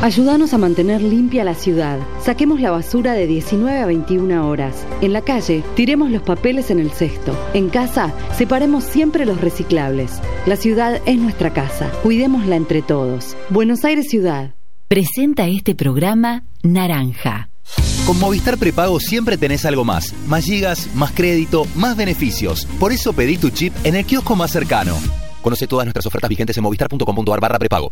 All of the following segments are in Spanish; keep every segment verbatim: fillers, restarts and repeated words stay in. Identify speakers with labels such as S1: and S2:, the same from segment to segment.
S1: Ayúdanos a mantener limpia la ciudad. Saquemos la basura de diecinueve a veintiuna horas. En la calle, tiremos los papeles en el cesto. En casa, separemos siempre los reciclables. La ciudad es nuestra casa. Cuidémosla entre todos. Buenos Aires Ciudad.
S2: Presenta este programa Naranja.
S3: Con Movistar Prepago siempre tenés algo más. Más gigas, más crédito, más beneficios. Por eso pedí tu chip en el kiosco más cercano. Conoce todas nuestras ofertas vigentes en movistar punto com punto a r barra prepago.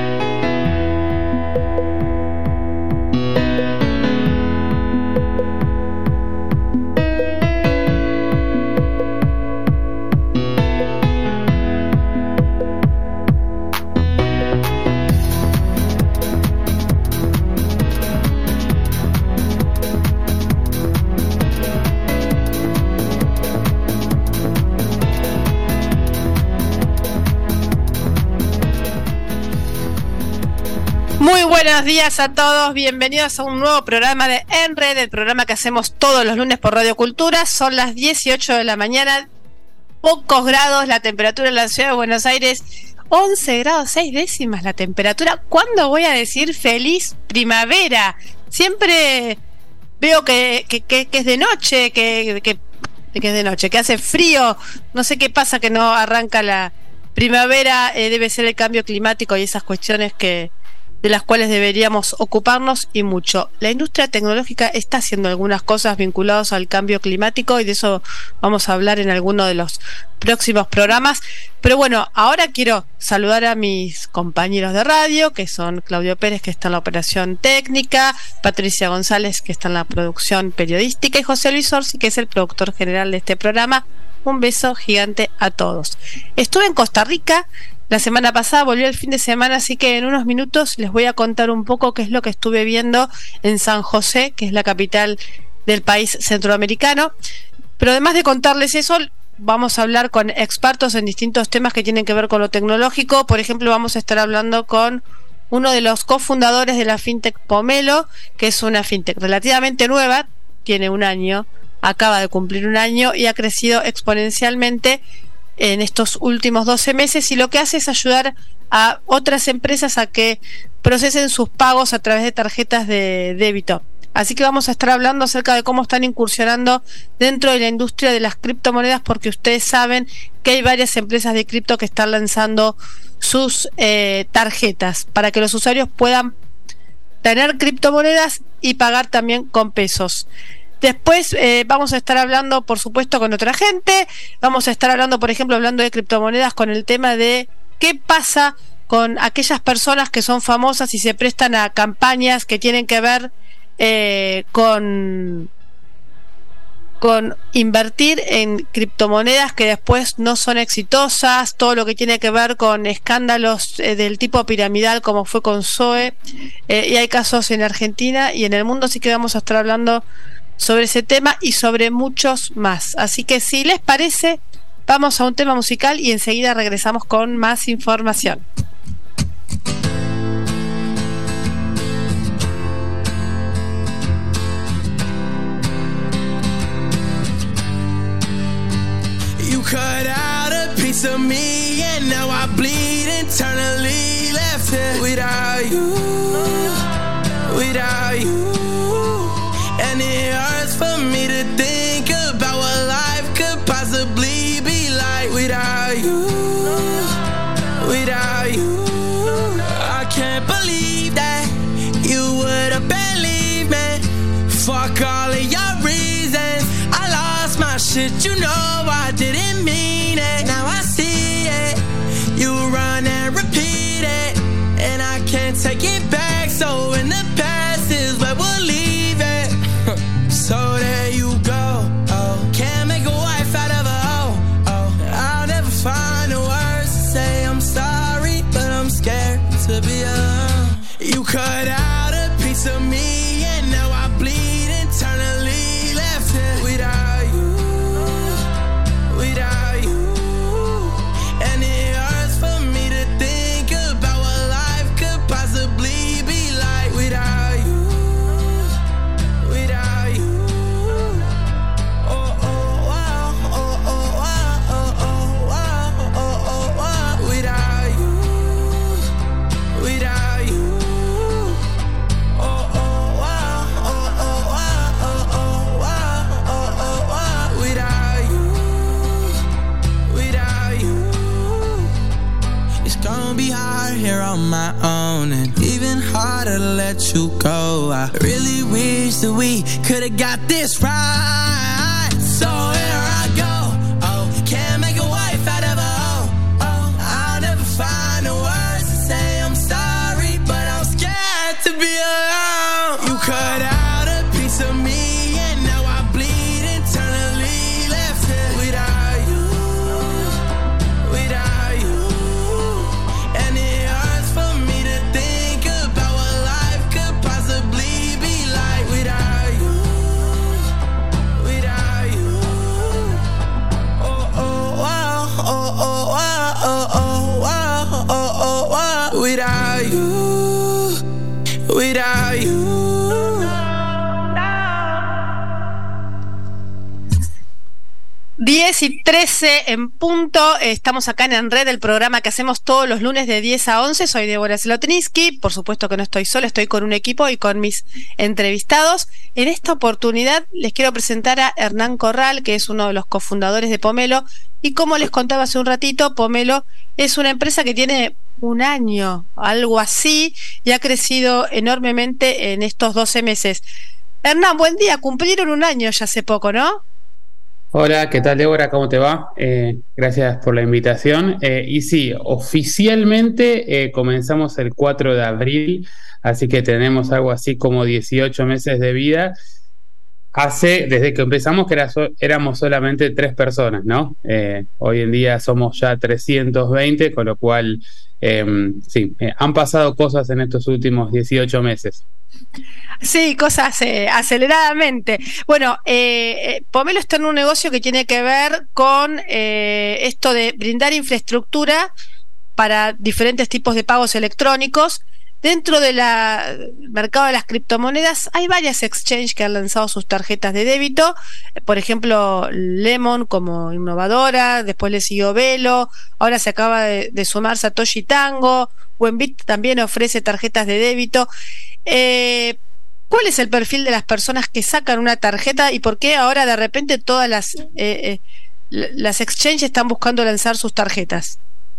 S4: Muy buenos días a todos, bienvenidos a un nuevo programa de En Red, el programa que hacemos todos los lunes por Radio Cultura. Son las dieciocho de la mañana, pocos grados la temperatura en la ciudad de Buenos Aires, once grados seis décimas la temperatura. ¿Cuándo voy a decir feliz primavera? Siempre veo que, que, que, que es de noche, que, que, que es de noche, que hace frío, no sé qué pasa que no arranca la primavera. Eh, debe ser el cambio climático y esas cuestiones que de las cuales deberíamos ocuparnos y mucho. La industria tecnológica está haciendo algunas cosas vinculadas al cambio climático y de eso vamos a hablar en alguno de los próximos programas. Pero bueno, ahora quiero saludar a mis compañeros de radio, que son Claudio Pérez, que está en la operación técnica, Patricia González, que está en la producción periodística, y José Luis Orsi, que es el productor general de este programa. Un beso gigante a todos. Estuve en Costa Rica la semana pasada, volví el fin de semana, así que en unos minutos les voy a contar un poco qué es lo que estuve viendo en San José, que es la capital del país centroamericano. Pero además de contarles eso, vamos a hablar con expertos en distintos temas que tienen que ver con lo tecnológico. Por ejemplo, vamos a estar hablando con uno de los cofundadores de la fintech Pomelo, que es una fintech relativamente nueva, tiene un año, acaba de cumplir un año y ha crecido exponencialmente en estos últimos doce meses, y lo que hace es ayudar a otras empresas a que procesen sus pagos a través de tarjetas de débito. Así que vamos a estar hablando acerca de cómo están incursionando dentro de la industria de las criptomonedas, porque ustedes saben que hay varias empresas de cripto que están lanzando sus eh, tarjetas para que los usuarios puedan tener criptomonedas y pagar también con pesos. Después eh, vamos a estar hablando, por supuesto, con otra gente. Vamos a estar hablando, por ejemplo, hablando de criptomonedas, con el tema de qué pasa con aquellas personas que son famosas y se prestan a campañas que tienen que ver eh, con, con invertir en criptomonedas que después no son exitosas, todo lo que tiene que ver con escándalos eh, del tipo piramidal, como fue con Zoe, eh, y hay casos en Argentina y en el mundo, así que vamos a estar hablando sobre ese tema y sobre muchos más. Así que si les parece, vamos a un tema musical y enseguida regresamos con más información.
S5: You cut out a piece of me and now I bleed internally, left here without you, without you. And it hurts for me to think about what life could possibly be like without you, without you. I can't believe that you would have believed me. Fuck all of your reasons. I lost my shit, you know I didn't mean it. Now I see it. You run and repeat it, and I can't take it back. So in the past is where we'll leave it. So there you go, oh. Can't make a wife out of a hoe, oh. I'll never find the words to say I'm sorry, but I'm scared to be alone. You cut out a piece of me and now I bleed internally, left here without you, without you. And it hurts for me to think about what life could possibly be like without you, without you. Without you, harder to let you go. I really wish that we could've got this right. So here I go. Oh, can't make a wife out of a hoe. Oh, I'll never find the words to say I'm sorry, but I'm scared to be alone. You cut out a piece of me, and now I bleed internally. Left it without you, without you. And it hurts for me to think about what life could possibly be like without you, without you. Oh, oh, wow, oh, oh, wow, oh, oh, wow, oh, oh, wow. Without you, without you.
S4: diez y trece en punto, estamos acá en En Red, el programa que hacemos todos los lunes de diez a once. Soy Débora Zlotninsky, por supuesto que no estoy sola, estoy con un equipo y con mis entrevistados. En esta oportunidad les quiero presentar a Hernán Corral, que es uno de los cofundadores de Pomelo, y como les contaba hace un ratito, Pomelo es una empresa que tiene un año, algo así, y ha crecido enormemente en estos doce meses. Hernán, buen día, cumplieron un año ya hace poco, ¿no?
S6: Hola, ¿qué tal, Débora? ¿Cómo te va? Eh, gracias por la invitación. Eh, y sí, oficialmente eh, comenzamos el cuatro de abril, así que tenemos algo así como dieciocho meses de vida. Hace, desde que empezamos, que era so, éramos solamente tres personas, ¿no? Eh, hoy en día somos ya trescientos veinte, con lo cual, eh, sí, eh, han pasado cosas en estos últimos dieciocho meses.
S4: Sí, cosas eh, aceleradamente. Bueno, eh, Pomelo está en un negocio que tiene que ver con eh, esto de brindar infraestructura para diferentes tipos de pagos electrónicos. Dentro del mercado de las criptomonedas hay varias exchanges que han lanzado sus tarjetas de débito, por ejemplo Lemon como innovadora, después le siguió Velo, ahora se acaba de, de sumar Satoshi Tango, Buenbit también ofrece tarjetas de débito. Eh, ¿Cuál es el perfil de las personas que sacan una tarjeta y por qué ahora de repente todas las, eh, eh, las exchanges están buscando lanzar sus tarjetas?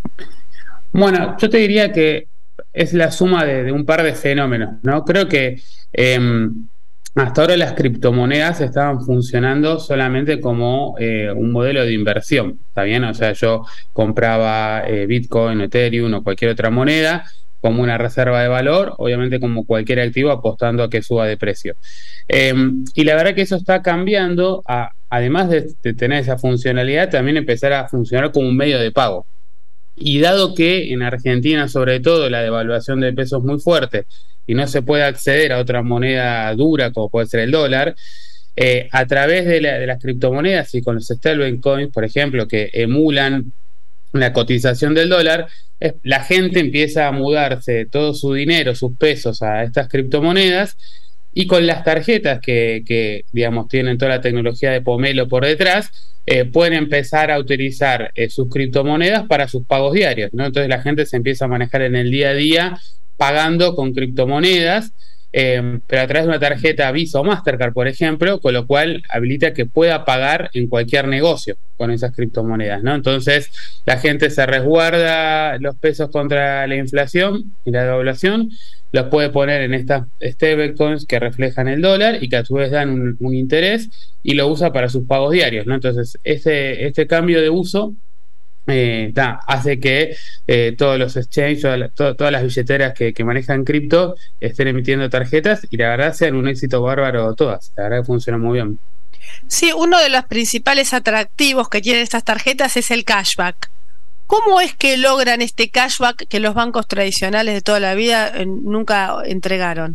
S6: Bueno, yo te diría que es la suma de, de un par de fenómenos, ¿no? Creo que eh, hasta ahora las criptomonedas estaban funcionando solamente como eh, un modelo de inversión, ¿está bien? O sea, yo compraba eh, Bitcoin, Ethereum o cualquier otra moneda como una reserva de valor, obviamente como cualquier activo apostando a que suba de precio. Eh, y la verdad que eso está cambiando, a, además de, de tener esa funcionalidad, también empezar a funcionar como un medio de pago. Y dado que en Argentina, sobre todo, la devaluación del peso es muy fuerte y no se puede acceder a otra moneda dura como puede ser el dólar, eh, a través de, la, de las criptomonedas y con los stablecoins, por ejemplo, que emulan la cotización del dólar, eh, la gente empieza a mudarse todo su dinero, sus pesos a estas criptomonedas, y con las tarjetas que, que digamos, tienen toda la tecnología de Pomelo por detrás, eh, pueden empezar a utilizar eh, sus criptomonedas para sus pagos diarios, ¿no? Entonces la gente se empieza a manejar en el día a día pagando con criptomonedas, eh, pero a través de una tarjeta Visa o Mastercard, por ejemplo, con lo cual habilita que pueda pagar en cualquier negocio con esas criptomonedas, ¿no? Entonces la gente se resguarda los pesos contra la inflación y la devaluación, los puede poner en estas stablecoins que reflejan el dólar y que a su vez dan un, un interés y lo usa para sus pagos diarios, ¿no? Entonces este, este cambio de uso eh, da, hace que eh, todos los exchanges, toda la, to, todas las billeteras que, que manejan cripto estén emitiendo tarjetas y la verdad sean un éxito bárbaro todas. La verdad que funciona muy bien.
S4: Sí, uno de los principales atractivos que tienen estas tarjetas es el cashback. ¿Cómo es que logran este cashback que los bancos tradicionales de toda la vida eh, nunca entregaron?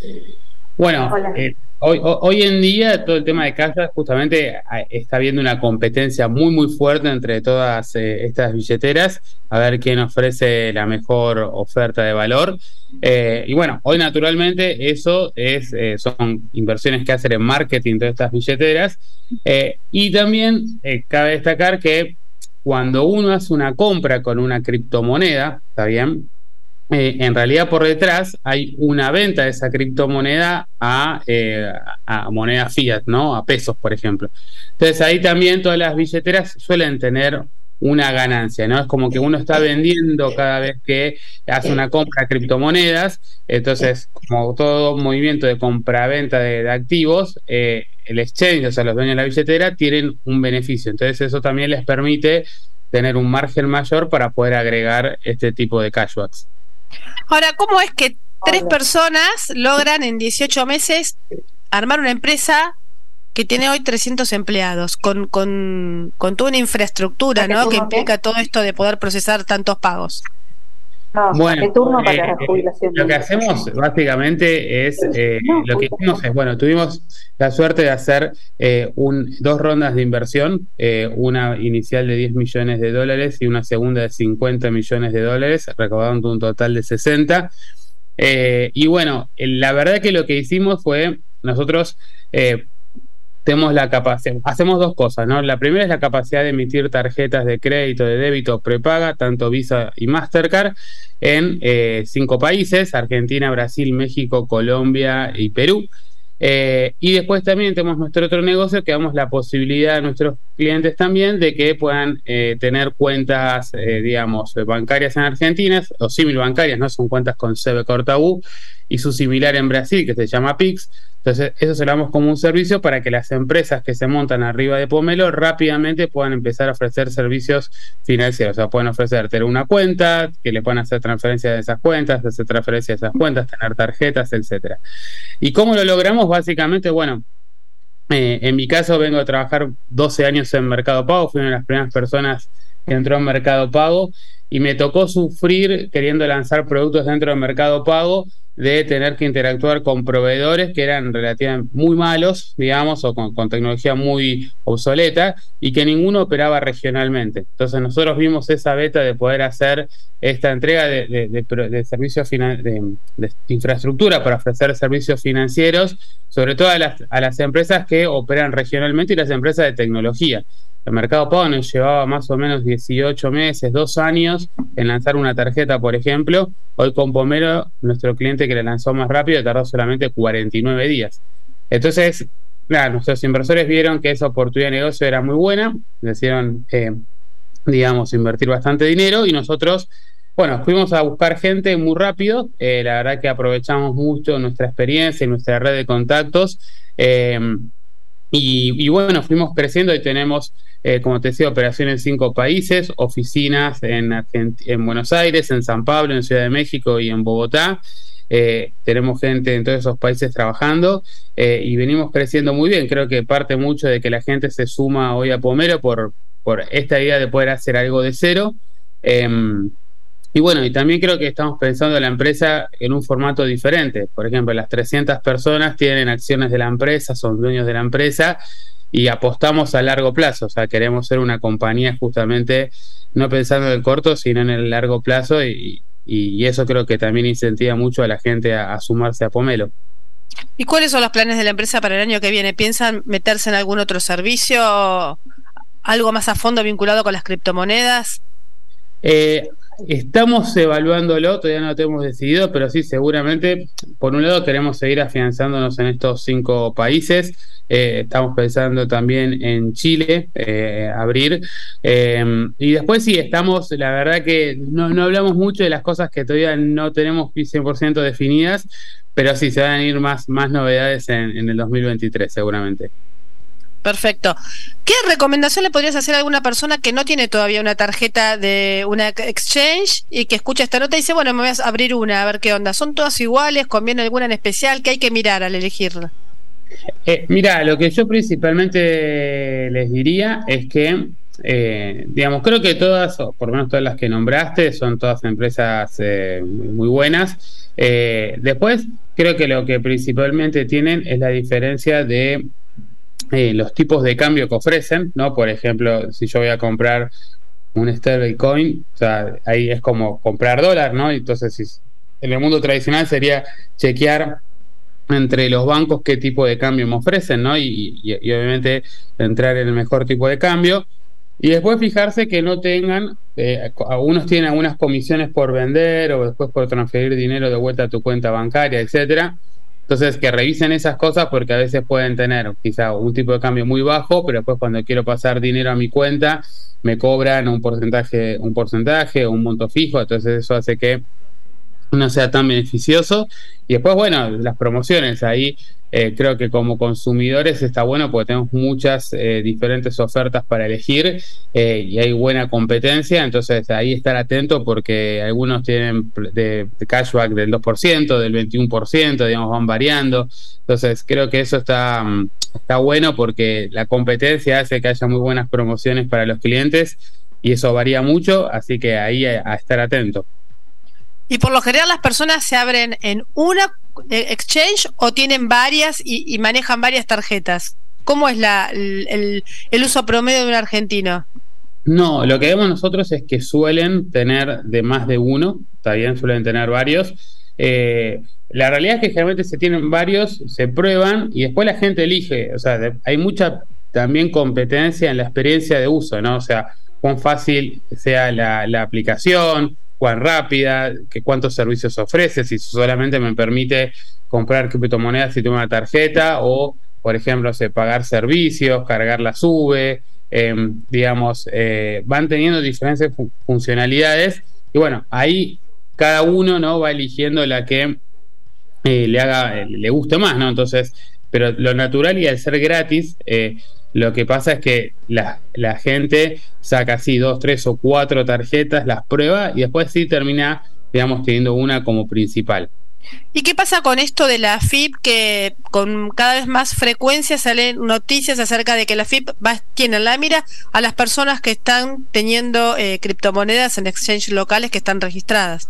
S6: Bueno, eh, hoy, hoy en día todo el tema de cashback justamente está habiendo una competencia muy muy fuerte entre todas eh, estas billeteras a ver quién ofrece la mejor oferta de valor. Eh, y bueno, hoy naturalmente eso es eh, son inversiones que hacen en marketing de estas billeteras. Eh, y también eh, cabe destacar que cuando uno hace una compra con una criptomoneda, ¿está bien? Eh, en realidad por detrás hay una venta de esa criptomoneda a, eh, a moneda fiat, ¿no? A pesos, por ejemplo. Entonces ahí también todas las billeteras suelen tener una ganancia, ¿no? Es como que uno está vendiendo cada vez que hace una compra de criptomonedas, entonces, como todo movimiento de compra-venta de, de activos, eh, el exchange, o sea, los dueños de la billetera, tienen un beneficio. Entonces, eso también les permite tener un margen mayor para poder agregar este tipo de cashbacks.
S4: Ahora, ¿cómo es que tres personas logran en dieciocho meses armar una empresa que tiene hoy trescientos empleados, con, con, con toda una infraestructura, ¿no?, que implica todo esto de poder procesar tantos pagos?
S7: No,
S6: bueno,
S7: ¿qué turno para
S6: eh,
S7: la jubilación?
S6: Lo que hacemos básicamente es, eh, no, lo que hicimos es, bueno, tuvimos la suerte de hacer eh, un, dos rondas de inversión, eh, una inicial de diez millones de dólares y una segunda de cincuenta millones de dólares, recaudando un total de sesenta. Eh, y bueno, la verdad que lo que hicimos fue, nosotros eh, tenemos la capacidad, hacemos dos cosas, ¿no? La primera es la capacidad de emitir tarjetas de crédito, de débito prepaga, tanto Visa y Mastercard, en eh, cinco países: Argentina, Brasil, México, Colombia y Perú. Eh, y después también tenemos nuestro otro negocio, que damos la posibilidad a nuestros clientes también de que puedan eh, tener cuentas, eh, digamos, bancarias en Argentina, o símil bancarias, ¿no? Son cuentas con C B Corta U, y su similar en Brasil, que se llama Pix. Entonces, eso se lo damos como un servicio para que las empresas que se montan arriba de Pomelo rápidamente puedan empezar a ofrecer servicios financieros. O sea, pueden ofrecer tener una cuenta, que le puedan hacer transferencias de esas cuentas, hacer transferencias de esas cuentas, tener tarjetas, etcétera. ¿Y cómo lo logramos? Básicamente, bueno, eh, en mi caso vengo a trabajar doce años en Mercado Pago, fui una de las primeras personas que entró en Mercado Pago, y me tocó sufrir queriendo lanzar productos dentro del Mercado Pago, de tener que interactuar con proveedores que eran relativamente muy malos, digamos, o con, con tecnología muy obsoleta, y que ninguno operaba regionalmente. Entonces nosotros vimos esa beta de poder hacer esta entrega de, de, de, de servicios finan- de, de infraestructura para ofrecer servicios financieros, sobre todo a las, a las empresas que operan regionalmente y las empresas de tecnología. El Mercado Pago nos llevaba más o menos dieciocho meses, dos años en lanzar una tarjeta, por ejemplo. Hoy con Pomelo, nuestro cliente que la lanzó más rápido, tardó solamente cuarenta y nueve días. Entonces, nada, nuestros inversores vieron que esa oportunidad de negocio era muy buena, decidieron, eh, digamos, invertir bastante dinero, y nosotros, bueno, fuimos a buscar gente muy rápido. Eh, la verdad que aprovechamos mucho nuestra experiencia y nuestra red de contactos. Eh, Y, y bueno, fuimos creciendo y tenemos, eh, como te decía, operación en cinco países, oficinas en, Argent- en Buenos Aires, en San Pablo, en Ciudad de México y en Bogotá. Eh, tenemos gente en todos esos países trabajando, eh, y venimos creciendo muy bien. Creo que parte mucho de que la gente se suma hoy a Pomelo por, por esta idea de poder hacer algo de cero. Eh, Y bueno, y también creo que estamos pensando en la empresa en un formato diferente. Por ejemplo, las trescientas personas tienen acciones de la empresa, son dueños de la empresa, y apostamos a largo plazo. O sea, queremos ser una compañía justamente no pensando en el corto, sino en el largo plazo, y, y eso creo que también incentiva mucho a la gente a, a sumarse a Pomelo.
S4: ¿Y cuáles son los planes de la empresa para el año que viene? ¿Piensan meterse en algún otro servicio, algo más a fondo vinculado con las criptomonedas?
S6: Eh, estamos evaluándolo, todavía no lo tenemos decidido, pero sí, seguramente, por un lado queremos seguir afianzándonos en estos cinco países. Eh, estamos pensando también en Chile, eh, abrir, eh, y después sí, estamos, la verdad que no, no hablamos mucho de las cosas que todavía no tenemos cien por ciento definidas, pero sí, se van a ir más, más novedades en, en el dos mil veintitrés seguramente.
S4: Perfecto. ¿Qué recomendación le podrías hacer a alguna persona que no tiene todavía una tarjeta de una exchange y que escucha esta nota y dice, bueno, me voy a abrir una, a ver qué onda? ¿Son todas iguales? ¿Conviene alguna en especial? ¿Qué hay que mirar al elegirla?
S6: Eh, mira, lo que yo principalmente les diría es que, eh, digamos, creo que todas, o por lo menos todas las que nombraste, son todas empresas eh, muy buenas. Eh, después, creo que lo que principalmente tienen es la diferencia de Eh, los tipos de cambio que ofrecen, ¿no? Por ejemplo, si yo voy a comprar un stablecoin, o sea, ahí es como comprar dólar, ¿no? Entonces, si, en el mundo tradicional sería chequear entre los bancos qué tipo de cambio me ofrecen, ¿no? Y, y, y obviamente entrar en el mejor tipo de cambio. Y después fijarse que no tengan, eh, algunos tienen algunas comisiones por vender o después por transferir dinero de vuelta a tu cuenta bancaria, etcétera. Entonces, que revisen esas cosas porque a veces pueden tener quizá un tipo de cambio muy bajo, pero después cuando quiero pasar dinero a mi cuenta, me cobran un porcentaje, un porcentaje o un monto fijo, entonces eso hace que no sea tan beneficioso. Y después, bueno, las promociones, ahí eh, creo que como consumidores está bueno porque tenemos muchas eh, diferentes ofertas para elegir eh, y hay buena competencia, entonces ahí estar atento porque algunos tienen de, de cashback del dos por ciento, del veintiuno por ciento, digamos, van variando. Entonces creo que eso está, está bueno porque la competencia hace que haya muy buenas promociones para los clientes y eso varía mucho, así que ahí a, a estar atento.
S4: Y por lo general las personas se abren en una exchange o tienen varias y, y manejan varias tarjetas. ¿Cómo es la, el, el uso promedio de un argentino?
S6: No, lo que vemos nosotros es que suelen tener de más de uno, está bien, suelen tener varios. Eh, la realidad es que generalmente se tienen varios, se prueban y después la gente elige. O sea, de, hay mucha también competencia en la experiencia de uso, ¿no? O sea, cuán fácil sea la, la aplicación, cuán rápida, que cuántos servicios ofrece, si solamente me permite comprar criptomonedas si tengo una tarjeta o, por ejemplo, sé, pagar servicios, cargar la sube, eh, digamos, eh, van teniendo diferentes fu- funcionalidades y bueno, ahí cada uno, ¿no?, va eligiendo la que eh, le haga, eh, le guste más, ¿no? Entonces, pero lo natural y al ser gratis, eh, lo que pasa es que la, la gente saca así dos, tres o cuatro tarjetas, las prueba y después sí termina, digamos, teniendo una como principal.
S4: ¿Y qué pasa con esto de la F I P? Que con cada vez más frecuencia salen noticias acerca de que la F I P va, tiene en la mira a las personas que están teniendo eh, criptomonedas en exchanges locales que están registradas.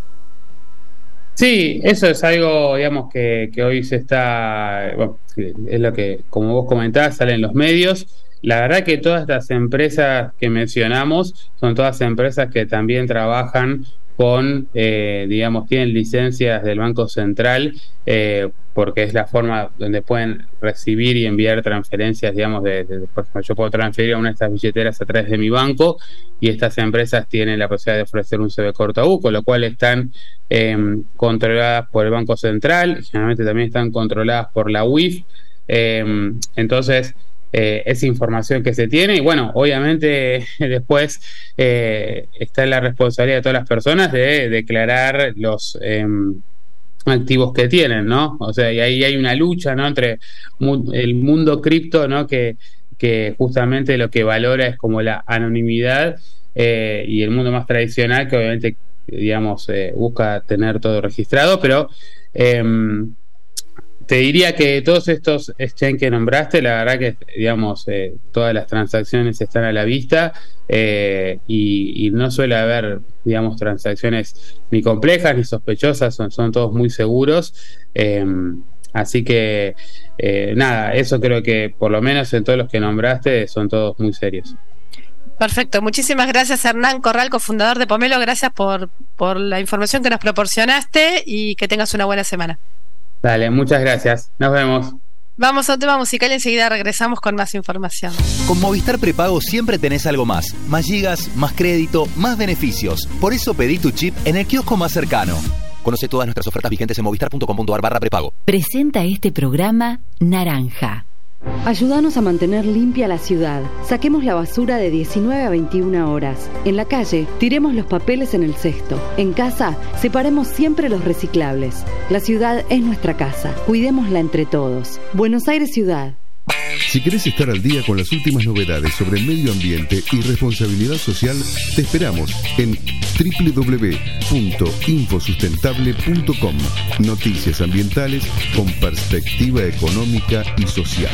S6: Sí, eso es algo, digamos, que, que hoy se está, bueno, es lo que, como vos comentás, sale en los medios. La verdad que todas estas empresas que mencionamos son todas empresas que también trabajan con, eh, digamos, tienen licencias del Banco Central, eh, porque es la forma donde pueden recibir y enviar transferencias, digamos, de, de, por ejemplo, yo puedo transferir a una de estas billeteras a través de mi banco y estas empresas tienen la posibilidad de ofrecer un C B corta U, con lo cual están eh, controladas por el Banco Central, generalmente también están controladas por la U I F, eh, entonces Eh, esa información que se tiene y bueno, obviamente después eh, está la responsabilidad de todas las personas de declarar los eh, activos que tienen, ¿no? O sea, y ahí hay una lucha, ¿no?, entre mu- el mundo cripto, ¿no?, que, que justamente lo que valora es como la anonimidad eh, y el mundo más tradicional que obviamente, digamos, eh, busca tener todo registrado, pero eh, te diría que todos estos exchanges que nombraste, la verdad que, digamos, eh, todas las transacciones están a la vista eh, y, y no suele haber, digamos, transacciones ni complejas ni sospechosas, son, son todos muy seguros. Eh, así que, eh, nada, eso creo que por lo menos en todos los que nombraste son todos muy serios.
S4: Perfecto, muchísimas gracias Hernán Corral, cofundador de Pomelo, gracias por, por la información que nos proporcionaste y que tengas una buena semana.
S6: Dale, muchas gracias. Nos vemos.
S4: Vamos a un tema musical y enseguida regresamos con más información.
S3: Con Movistar Prepago siempre tenés algo más. Más gigas, más crédito, más beneficios. Por eso pedí tu chip en el kiosco más cercano. Conoce todas nuestras ofertas vigentes en movistar punto com punto ar barra prepago.
S2: Presenta este programa Naranja.
S1: Ayúdanos a mantener limpia la ciudad. Saquemos la basura de diecinueve a veintiuna horas. En la calle, tiremos los papeles en el cesto. En casa, separemos siempre los reciclables. La ciudad es nuestra casa. Cuidémosla entre todos. Buenos Aires Ciudad.
S7: Si querés estar al día con las últimas novedades sobre el medio ambiente y responsabilidad social, te esperamos en doble u doble u doble u punto infosustentable punto com. Noticias ambientales con perspectiva económica y social.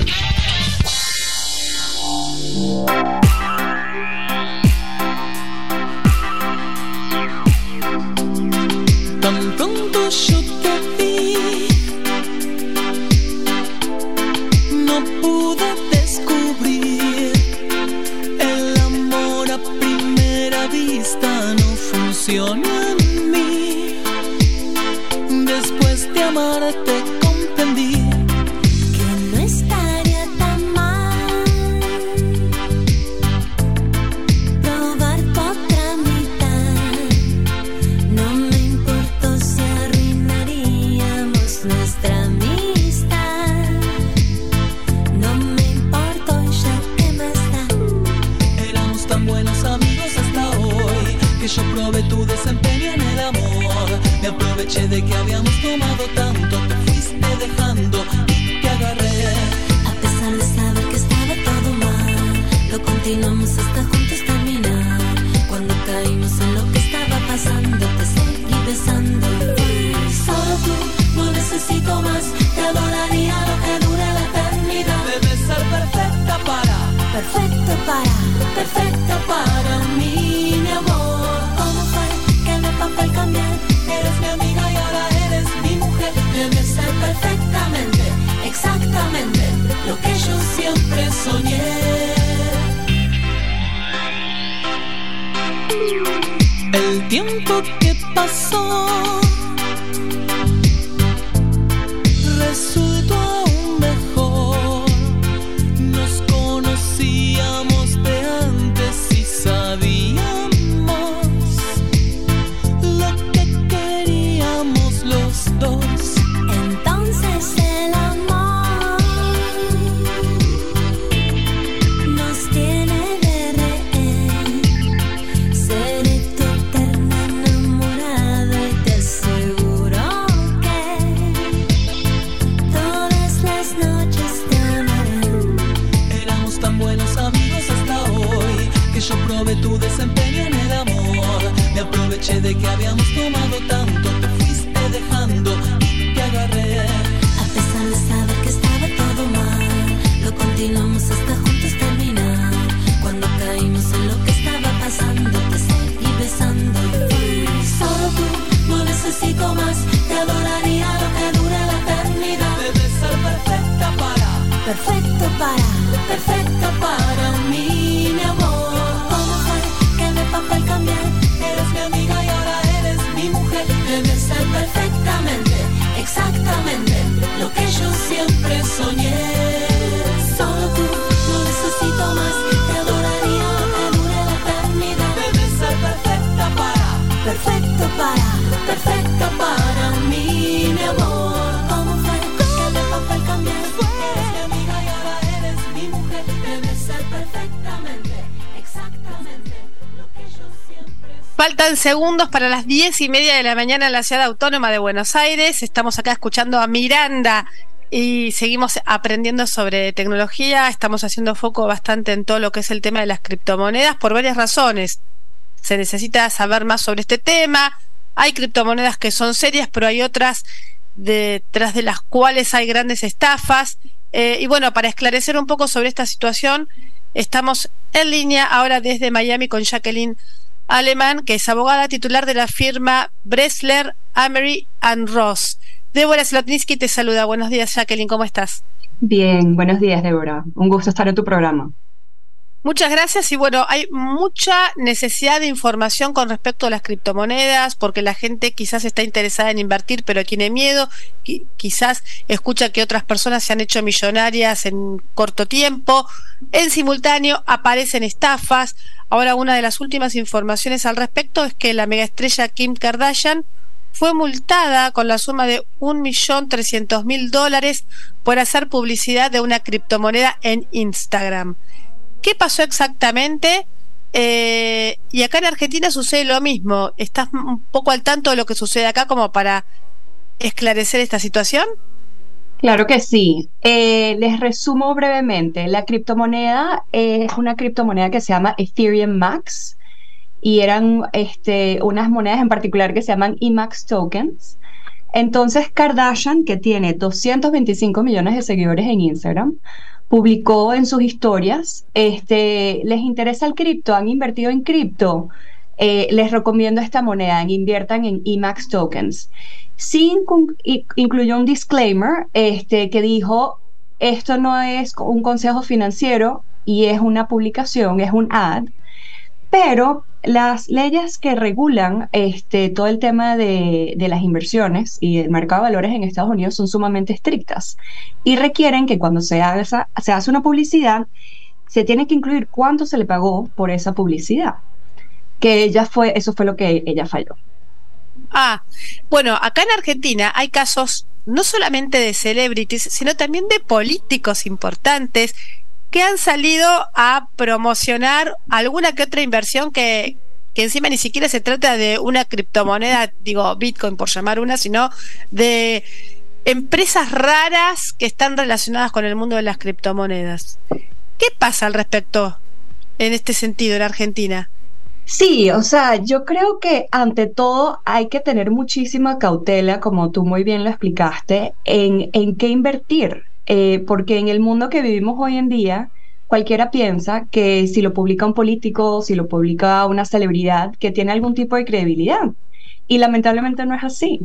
S5: Tan pronto yo te vi, no pude descubrir el amor a primera vista, no funciona en mí. Después de amarte comprendí que no estaría tan mal probar otra mitad. No me importó si arruinaríamos nuestra amistad. dejando y te agarré.
S8: A pesar de saber que estaba todo mal, lo continuamos hasta juntos terminar. Cuando caímos en lo que estaba pasando, te seguí besando. Solo tú, no necesito más, te adoraría lo que dure la eternidad.
S5: Debes ser perfecta para,
S8: perfecto para, perfecto para mí, mi amor. ¿Cómo fue que de papel cambié?
S5: Eres mi amiga y ahora eres mi mujer.
S8: Debes ser perfectamente, exactamente lo que yo siempre soñé.
S5: El tiempo que pasó resultó aún mejor. Nos conocíamos de antes y sabíamos lo que queríamos los dos.
S8: Entonces el amor nos tiene de rehén. Seré tu eterna enamorada y te aseguro que todas las noches te amaré.
S5: Éramos tan buenos amigos hasta hoy que yo probé tu desempeño en el amor. Me aproveché de que habíamos tomado tanto, te fuiste dejando y te agarré.
S8: A pesar de saber que estaba todo mal, lo continuamos hasta juntos terminar. Cuando caímos en lo que estaba pasando, te seguí besando. Solo tú, no necesito más, te adoraría lo que dure la eternidad.
S5: Debes ser perfecta para,
S8: perfecto para, perfecto para mí, mi amor. ¿Cómo fue que de papel cambié?
S5: eres mi amiga y ahora eres mi mujer.
S8: Debes ser perfectamente, exactamente lo que yo siempre soñé. Solo tú, no necesito más, te adoraría lo que dure la eternidad.
S5: Debes ser perfecta para,
S8: perfecto para, perfecto para mí, mi amor. ¿Cómo fue que de papel cambié?
S5: eres mi amiga y ahora eres mi mujer.
S8: Debes ser perfectamente, exactamente lo que yo siempre soñé.
S4: Faltan segundos para las diez y media de la mañana en la Ciudad Autónoma de Buenos Aires. Estamos acá escuchando a Miranda y seguimos aprendiendo sobre tecnología. Estamos haciendo foco bastante en todo lo que es el tema de las criptomonedas por varias razones. Se necesita saber más sobre este tema. Hay criptomonedas que son serias, pero hay otras detrás de las cuales hay grandes estafas. Eh, y bueno, para esclarecer un poco sobre esta situación, estamos en línea ahora desde Miami con Jacqueline Alemán, que es abogada titular de la firma Bressler, Amery and Ross. Débora Slotnitzky te saluda. Buenos días, Jacqueline, ¿cómo estás?
S9: Bien, buenos días, Débora. Un gusto estar en tu programa.
S4: Muchas gracias. Y bueno, hay mucha necesidad de información con respecto a las criptomonedas, porque la gente quizás está interesada en invertir, pero tiene miedo. Qu- quizás escucha que otras personas se han hecho millonarias en corto tiempo. En simultáneo aparecen estafas. Ahora, una de las últimas informaciones al respecto es que la megaestrella Kim Kardashian fue multada con la suma de un millón trescientos mil dólares por hacer publicidad de una criptomoneda en Instagram. ¿Qué pasó exactamente? Eh, y acá en Argentina sucede lo mismo. ¿Estás un poco al tanto de lo que sucede acá como para esclarecer esta situación?
S9: Claro que sí. Eh, les resumo brevemente. La criptomoneda es una criptomoneda que se llama Ethereum Max y eran este, unas monedas en particular que se llaman E M A X tokens. Entonces Kardashian, que tiene doscientos veinticinco millones de seguidores en Instagram, publicó en sus historias, este, les interesa el cripto, han invertido en cripto, eh, les recomiendo esta moneda, inviertan en E M A X tokens. Sí inc- incluyó un disclaimer este, que dijo, esto no es un consejo financiero y es una publicación, es un ad, pero las leyes que regulan este, todo el tema de, de las inversiones y el mercado de valores en Estados Unidos son sumamente estrictas y requieren que cuando se haga esa, se hace una publicidad, se tiene que incluir cuánto se le pagó por esa publicidad, que ella fue, eso fue lo que ella falló.
S4: Ah, bueno, acá en Argentina hay casos no solamente de celebrities, sino también de políticos importantes que han salido a promocionar alguna que otra inversión que, que encima ni siquiera se trata de una criptomoneda, digo Bitcoin por llamar una, sino de empresas raras que están relacionadas con el mundo de las criptomonedas. ¿Qué pasa al respecto en este sentido en Argentina?
S9: Sí, o sea, yo creo que ante todo hay que tener muchísima cautela, como tú muy bien lo explicaste, en, en qué invertir, eh, porque en el mundo que vivimos hoy en día, cualquiera piensa que si lo publica un político, si lo publica una celebridad, que tiene algún tipo de credibilidad, y lamentablemente no es así.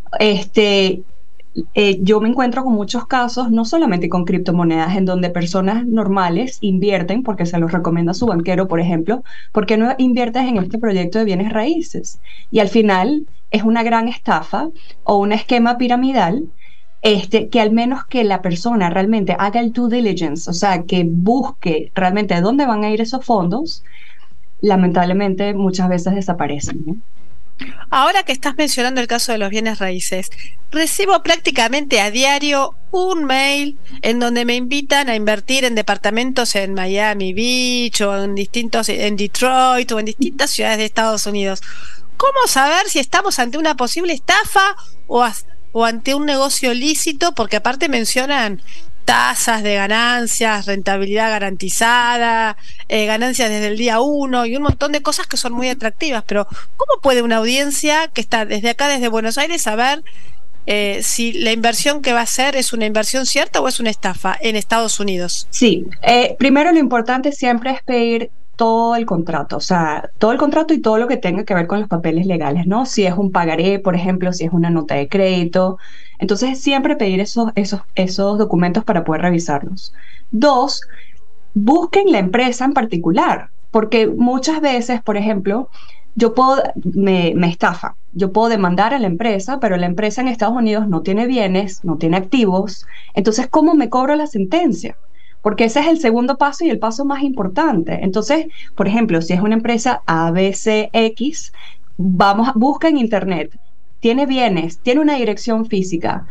S9: Este, Eh, yo me encuentro con muchos casos, no solamente con criptomonedas, en donde personas normales invierten porque se los recomienda su banquero, por ejemplo, ¿por qué no inviertes en este proyecto de bienes raíces? Y al final es una gran estafa o un esquema piramidal, este, que al menos que la persona realmente haga el due diligence, o sea, que busque realmente de dónde van a ir esos fondos, lamentablemente muchas veces desaparecen, ¿no?
S4: Ahora que estás mencionando el caso de los bienes raíces, recibo prácticamente a diario un mail en donde me invitan a invertir en departamentos en Miami Beach o en distintos, en Detroit o en distintas ciudades de Estados Unidos. ¿Cómo saber si estamos ante una posible estafa o, as, o ante un negocio lícito? Porque aparte mencionan tasas de ganancias, rentabilidad garantizada, eh, ganancias desde el día uno y un montón de cosas que son muy atractivas. Pero ¿cómo puede una audiencia que está desde acá, desde Buenos Aires, saber eh, si la inversión que va a hacer es una inversión cierta o es una estafa en Estados Unidos?
S9: Sí, eh, primero lo importante siempre es pedir todo el contrato, o sea, todo el contrato y todo lo que tenga que ver con los papeles legales, ¿no? Si es un pagaré, por ejemplo, si es una nota de crédito. Entonces, siempre pedir esos, esos, esos documentos para poder revisarlos. Dos, busquen la empresa en particular, porque muchas veces, por ejemplo, yo puedo, me, me estafa, yo puedo demandar a la empresa, pero la empresa en Estados Unidos no tiene bienes, no tiene activos. Entonces, ¿cómo me cobro la sentencia? Porque ese es el segundo paso y el paso más importante. Entonces, por ejemplo, si es una empresa A B C X, vamos, busca en internet, tiene bienes, tiene una dirección física,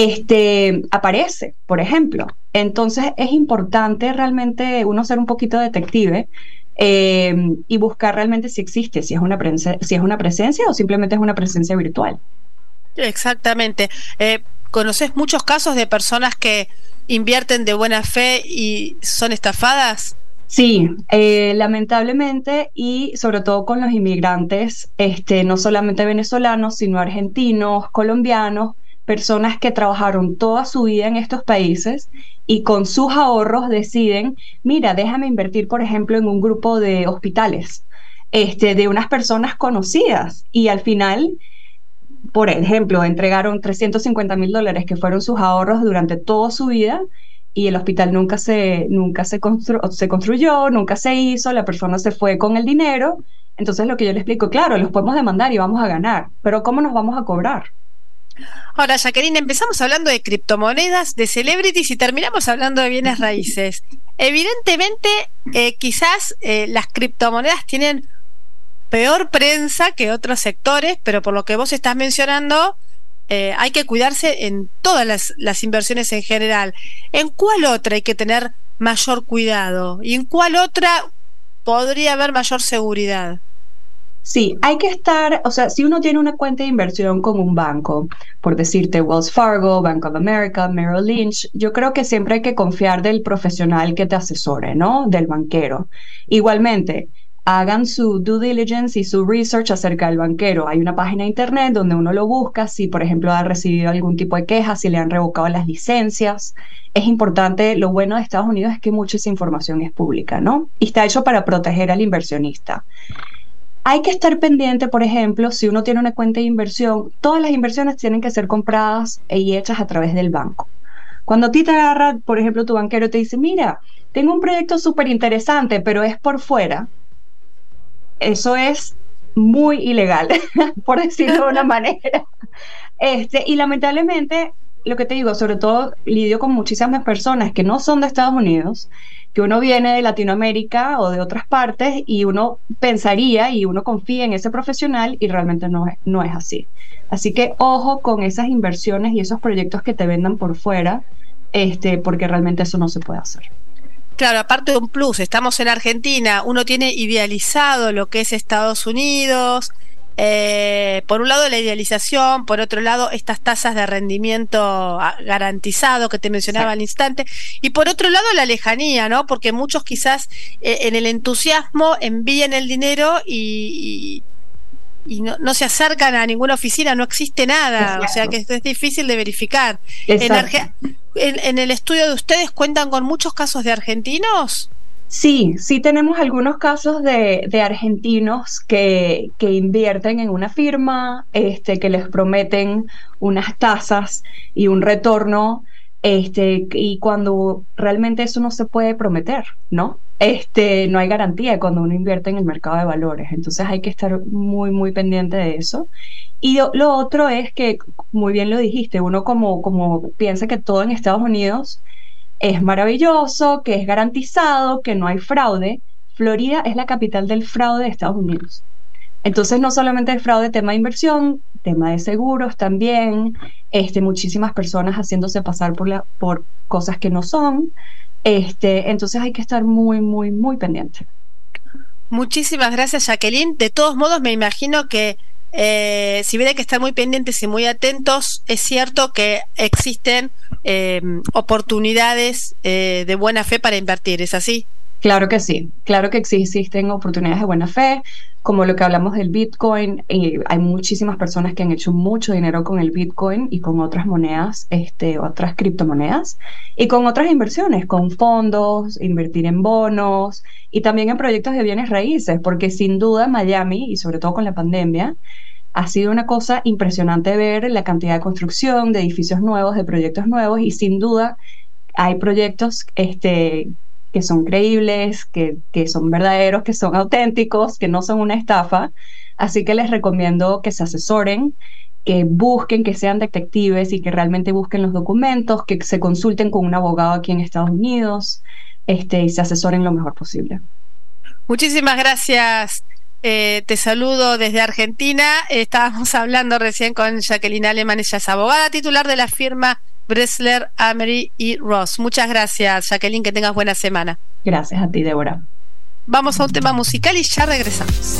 S9: este, aparece, por ejemplo. Entonces, es importante realmente uno ser un poquito detective eh, y buscar realmente si existe, si es una presen- si es una presencia o simplemente es una presencia virtual.
S4: Exactamente. Eh, ¿Conoces muchos casos de personas que invierten de buena fe y son estafadas?
S9: Sí, eh, lamentablemente, y sobre todo con los inmigrantes, este, no solamente venezolanos, sino argentinos, colombianos, personas que trabajaron toda su vida en estos países y con sus ahorros deciden, mira, déjame invertir, por ejemplo, en un grupo de hospitales, este, de unas personas conocidas, y al final, por ejemplo, entregaron trescientos cincuenta mil dólares que fueron sus ahorros durante toda su vida, y el hospital nunca se, nunca se, constru- se construyó, nunca se hizo, la persona se fue con el dinero. Entonces lo que yo le explico, claro, los podemos demandar y vamos a ganar, pero ¿cómo nos vamos a cobrar?
S4: Ahora, Jacqueline, empezamos hablando de criptomonedas, de celebrities y terminamos hablando de bienes raíces. Evidentemente, eh, quizás eh, las criptomonedas tienen peor prensa que otros sectores, pero por lo que vos estás mencionando, eh, hay que cuidarse en todas las, las inversiones en general. ¿En cuál otra hay que tener mayor cuidado? ¿Y en cuál otra podría haber mayor seguridad?
S9: Sí, hay que estar, o sea, si uno tiene una cuenta de inversión con un banco, por decirte Wells Fargo, Bank of America, Merrill Lynch, yo creo que siempre hay que confiar del profesional que te asesore, ¿no? Del banquero. Igualmente, hagan su due diligence y su research acerca del banquero. Hay una página de internet donde uno lo busca, si por ejemplo ha recibido algún tipo de queja, si le han revocado las licencias. Es importante, lo bueno de Estados Unidos es que mucha esa información es pública, ¿no? Y está hecho para proteger al inversionista. Hay que estar pendiente, por ejemplo, si uno tiene una cuenta de inversión, todas las inversiones tienen que ser compradas y hechas a través del banco. Cuando a ti te agarra, por ejemplo, tu banquero te dice, mira, tengo un proyecto súper interesante, pero es por fuera, eso es muy ilegal, por decirlo de una manera. Este, y lamentablemente, lo que te digo, sobre todo lidio con muchísimas personas que no son de Estados Unidos, que uno viene de Latinoamérica o de otras partes y uno pensaría y uno confía en ese profesional y realmente no es, no es así. Así que ojo con esas inversiones y esos proyectos que te vendan por fuera, este, porque realmente eso no se puede hacer.
S4: Claro, aparte de un plus, estamos en Argentina, uno tiene idealizado lo que es Estados Unidos eh, por un lado la idealización, por otro lado estas tasas de rendimiento garantizado que te mencionaba al instante, y por otro lado la lejanía, ¿no? Porque muchos quizás eh, en el entusiasmo envían el dinero y, y, y no, no se acercan a ninguna oficina, no existe nada. Exacto. O sea que es, es difícil de verificar. En, Arge- en, en el estudio de ustedes cuentan con muchos casos de argentinos.
S9: Sí, sí tenemos algunos casos de, de argentinos que, que invierten en una firma, este, que les prometen unas tasas y un retorno, este, y cuando realmente eso no se puede prometer, ¿no? Este, no hay garantía cuando uno invierte en el mercado de valores, entonces hay que estar muy, muy pendiente de eso. Y lo, lo otro es que, muy bien lo dijiste, uno como, como piensa que todo en Estados Unidos es maravilloso, que es garantizado, que no hay fraude. Florida es la capital del fraude de Estados Unidos. Entonces no solamente hay fraude, tema de inversión, tema de seguros también, este, muchísimas personas haciéndose pasar por, la, por cosas que no son. Este, entonces hay que estar muy, muy, muy pendiente.
S4: Muchísimas gracias, Jacqueline. De todos modos, me imagino que Eh, si bien hay que estar muy pendientes y muy atentos, es cierto que existen eh, oportunidades eh, de buena fe para invertir, ¿es así?
S9: Claro que sí, claro que sí, existen oportunidades de buena fe, como lo que hablamos del Bitcoin, y hay muchísimas personas que han hecho mucho dinero con el Bitcoin y con otras monedas, este, otras criptomonedas, y con otras inversiones, con fondos, invertir en bonos, y también en proyectos de bienes raíces, porque sin duda Miami, y sobre todo con la pandemia, ha sido una cosa impresionante ver la cantidad de construcción, de edificios nuevos, de proyectos nuevos, y sin duda hay proyectos este, que son creíbles, que, que son verdaderos, que son auténticos, que no son una estafa. Así que les recomiendo que se asesoren, que busquen, que sean detectives y que realmente busquen los documentos, que se consulten con un abogado aquí en Estados Unidos este, y se asesoren lo mejor posible.
S4: Muchísimas gracias. Eh, te saludo desde Argentina. Eh, estábamos hablando recién con Jacqueline Aleman, ella es abogada titular de la firma Bressler, Amery y Ross. Muchas gracias, Jacqueline, que tengas buena semana.
S9: Gracias a ti, Débora.
S4: Vamos a un tema musical y ya regresamos.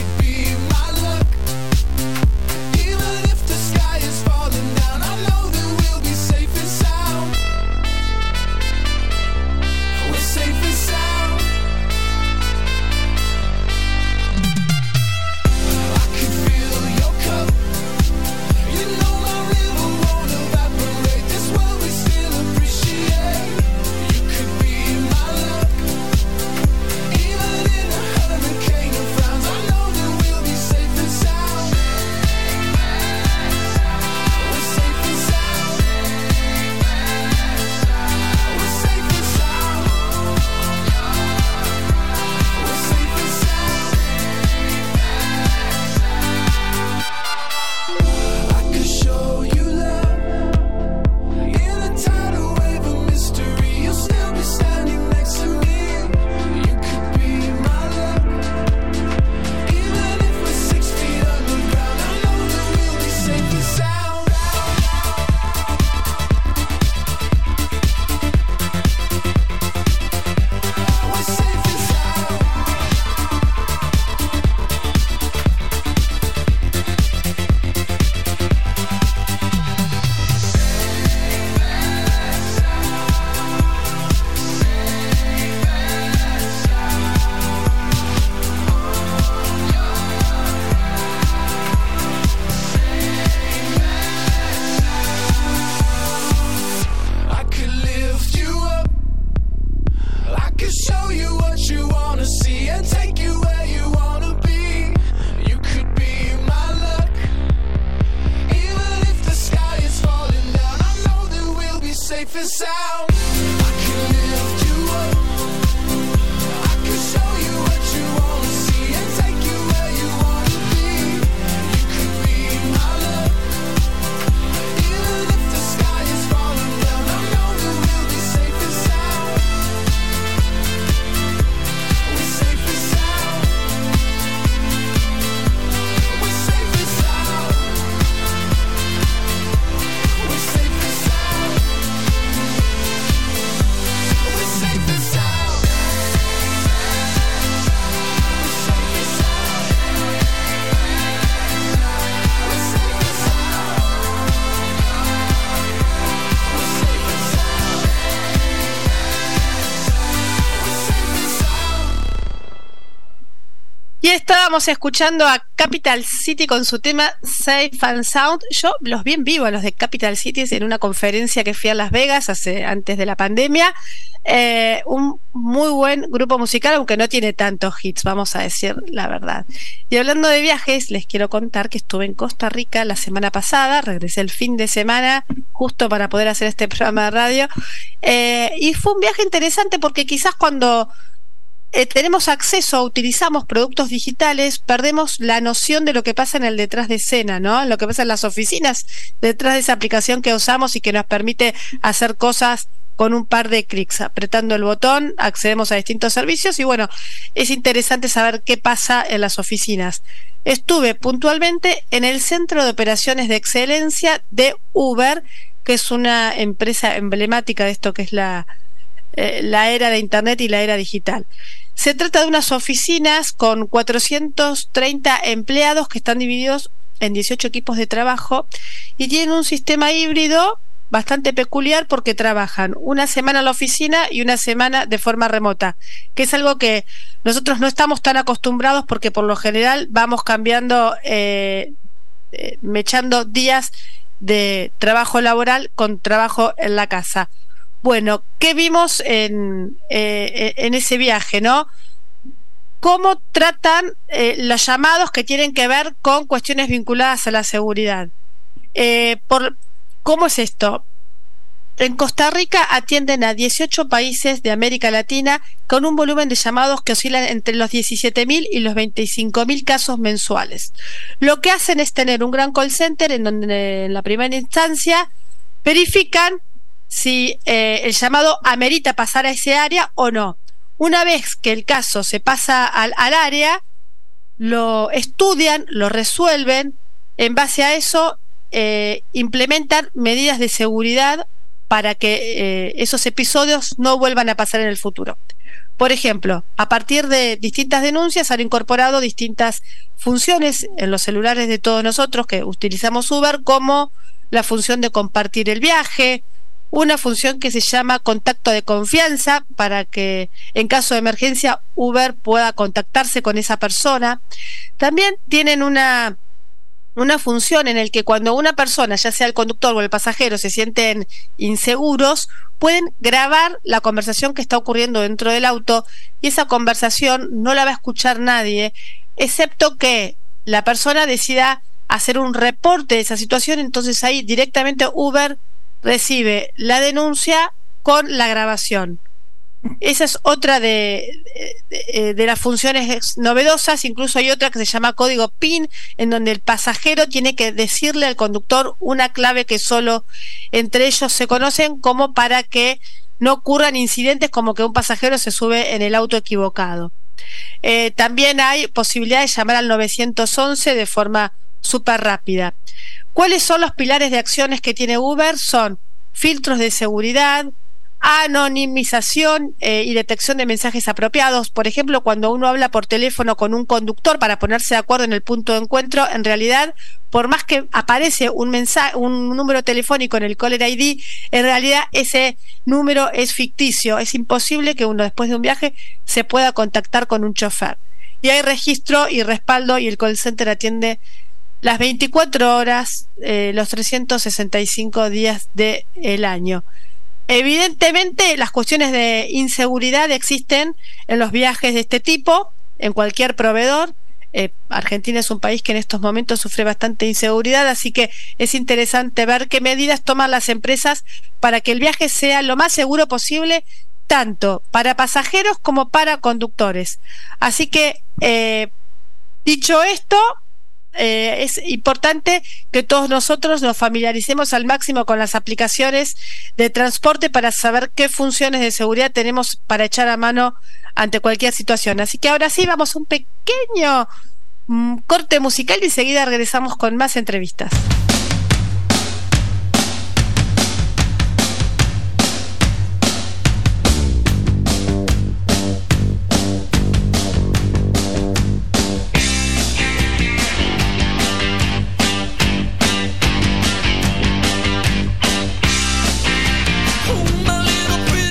S5: Even if the sky is falling down, I know that
S4: Y estábamos escuchando a Capital City con su tema Safe and Sound. Yo los vi en vivo a los de Capital City en una conferencia que fui a Las Vegas hace, antes de la pandemia. Eh, un muy buen grupo musical, aunque no tiene tantos hits, vamos a decir la verdad. Y hablando de viajes, les quiero contar que estuve en Costa Rica la semana pasada. Regresé el fin de semana justo para poder hacer este programa de radio. Eh, y fue un viaje interesante porque quizás cuando Eh, tenemos acceso, utilizamos productos digitales, perdemos la noción de lo que pasa en el detrás de escena, ¿no? Lo que pasa en las oficinas detrás de esa aplicación que usamos y que nos permite hacer cosas con un par de clics. Apretando el botón, accedemos a distintos servicios y bueno, es interesante saber qué pasa en las oficinas. Estuve puntualmente en el Centro de Operaciones de Excelencia de Uber, que es una empresa emblemática de esto que es la, eh, la era de Internet y la era digital. Se trata de unas oficinas con cuatrocientos treinta empleados que están divididos en dieciocho equipos de trabajo y tienen un sistema híbrido bastante peculiar porque trabajan una semana en la oficina y una semana de forma remota, que es algo que nosotros no estamos tan acostumbrados porque por lo general vamos cambiando, eh, eh, mechando días de trabajo laboral con trabajo en la casa. Bueno, ¿qué vimos en, eh, en ese viaje, no? ¿Cómo tratan eh, los llamados que tienen que ver con cuestiones vinculadas a la seguridad? Eh, por, ¿Cómo es esto? En Costa Rica atienden a dieciocho países de América Latina con un volumen de llamados que oscilan entre los diecisiete mil y los veinticinco mil casos mensuales. Lo que hacen es tener un gran call center en donde en la primera instancia verifican si eh, el llamado amerita pasar a ese área o no. Una vez que el caso se pasa al, al área, lo estudian, lo resuelven, en base a eso eh, implementan medidas de seguridad para que eh, esos episodios no vuelvan a pasar en el futuro. Por ejemplo, a partir de distintas denuncias han incorporado distintas funciones en los celulares de todos nosotros que utilizamos Uber, como la función de compartir el viaje, una función que se llama contacto de confianza para que en caso de emergencia Uber pueda contactarse con esa persona. También tienen una, una función en la que cuando una persona, ya sea el conductor o el pasajero, se sienten inseguros, pueden grabar la conversación que está ocurriendo dentro del auto y esa conversación no la va a escuchar nadie, excepto que la persona decida hacer un reporte de esa situación. Entonces ahí directamente Uber recibe la denuncia con la grabación. Esa es otra de, de, de las funciones novedosas. Incluso hay otra que se llama código PIN, en donde el pasajero tiene que decirle al conductor una clave que solo entre ellos se conocen, como para que no ocurran incidentes como que un pasajero se sube en el auto equivocado. Eh, también hay posibilidad de llamar al nueve once de forma súper rápida. ¿Cuáles son los pilares de acciones que tiene Uber? Son filtros de seguridad, anonimización eh, y detección de mensajes apropiados. Por ejemplo, cuando uno habla por teléfono con un conductor para ponerse de acuerdo en el punto de encuentro, en realidad, por más que aparece un mensaje, un número telefónico en el Caller I D, en realidad ese número es ficticio. Es imposible que uno después de un viaje se pueda contactar con un chofer. Y hay registro y respaldo, y el call center atiende las veinticuatro horas, eh, los trescientos sesenta y cinco días del año. Evidentemente, las cuestiones de inseguridad existen en los viajes de este tipo, en cualquier proveedor. Eh, Argentina es un país que en estos momentos sufre bastante inseguridad, así que es interesante ver qué medidas toman las empresas para que el viaje sea lo más seguro posible, tanto para pasajeros como para conductores. Así que, eh, dicho esto, Eh, es importante que todos nosotros nos familiaricemos al máximo con las aplicaciones de transporte para saber qué funciones de seguridad tenemos para echar a mano ante cualquier situación. Así que ahora sí, vamos a un pequeño mm, corte musical y enseguida regresamos con más entrevistas.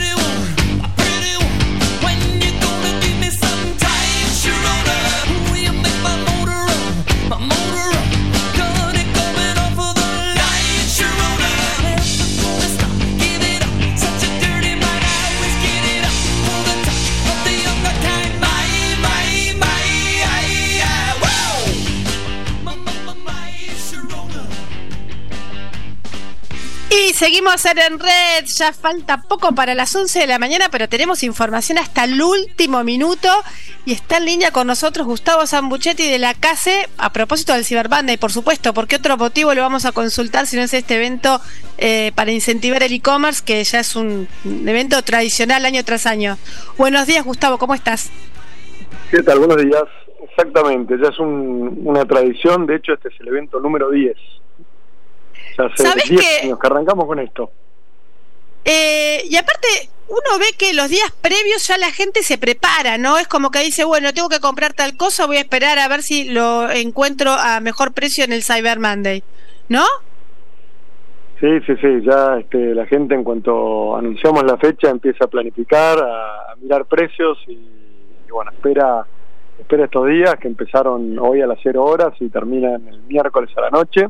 S5: When you gonna give me some time, Sharona? Who you
S4: Y seguimos en, en red, ya falta poco para las once de la mañana, pero tenemos información hasta el último minuto y está en línea con nosotros Gustavo Zambuchetti de la CASE a propósito del Cyber Monday, por supuesto. ¿Por qué otro motivo lo vamos a consultar si no es este evento eh, para incentivar el e-commerce, que ya es un, un evento tradicional año tras año? Buenos días, Gustavo, ¿cómo estás?
S10: ¿Qué tal? Buenos días. Exactamente, ya es un, una tradición, de hecho este es el evento número diez. Ya hace diez años que arrancamos con esto.
S4: Eh, y aparte, uno ve que los días previos ya la gente se prepara, ¿no? Es como que dice, bueno, tengo que comprar tal cosa, voy a esperar a ver si lo encuentro a mejor precio en el Cyber Monday, ¿no?
S10: Sí, sí, sí, ya este, la gente en cuanto anunciamos la fecha empieza a planificar, a, a mirar precios y, y bueno, espera, espera estos días que empezaron hoy a las cero horas y terminan el miércoles a la noche.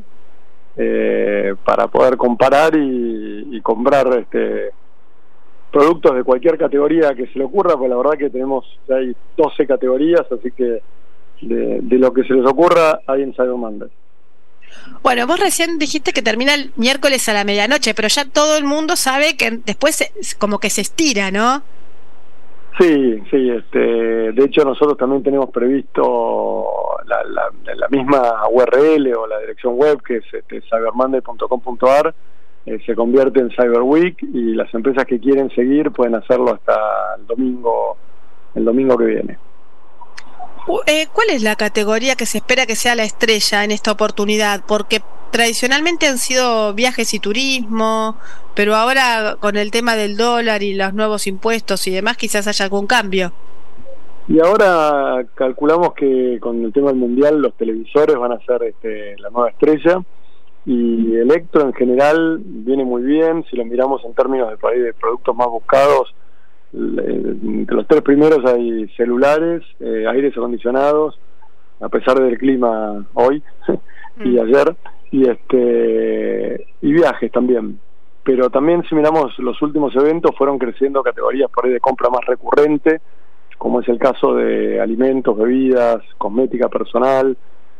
S10: Eh, para poder comparar y, y comprar este productos de cualquier categoría que se le ocurra, pues la verdad que tenemos ya hay doce categorías, así que de, de lo que se les ocurra hay en Cyber Monday.
S4: Bueno, vos recién dijiste que termina el miércoles a la medianoche, pero ya todo el mundo sabe que después se, como que se estira, ¿no?
S10: Sí, sí, este, de hecho nosotros también tenemos previsto la, la, la misma U R L o la dirección web que es este, cyber monday punto com punto a r, eh, se convierte en Cyber Week y las empresas que quieren seguir pueden hacerlo hasta el domingo, el domingo que viene.
S4: Eh, ¿Cuál es la categoría que se espera que sea la estrella en esta oportunidad? Porque tradicionalmente han sido viajes y turismo, pero ahora con el tema del dólar y los nuevos impuestos y demás quizás haya algún cambio.
S10: Y ahora calculamos que con el tema del mundial los televisores van a ser este, la nueva estrella y electro en general viene muy bien. Si lo miramos en términos de, de productos más buscados, entre los tres primeros hay celulares, eh, aires acondicionados, a pesar del clima hoy y ayer, y este y viajes también. Pero también si miramos los últimos eventos fueron creciendo categorías por ahí de compra más recurrente, como es el caso de alimentos, bebidas, cosmética personal,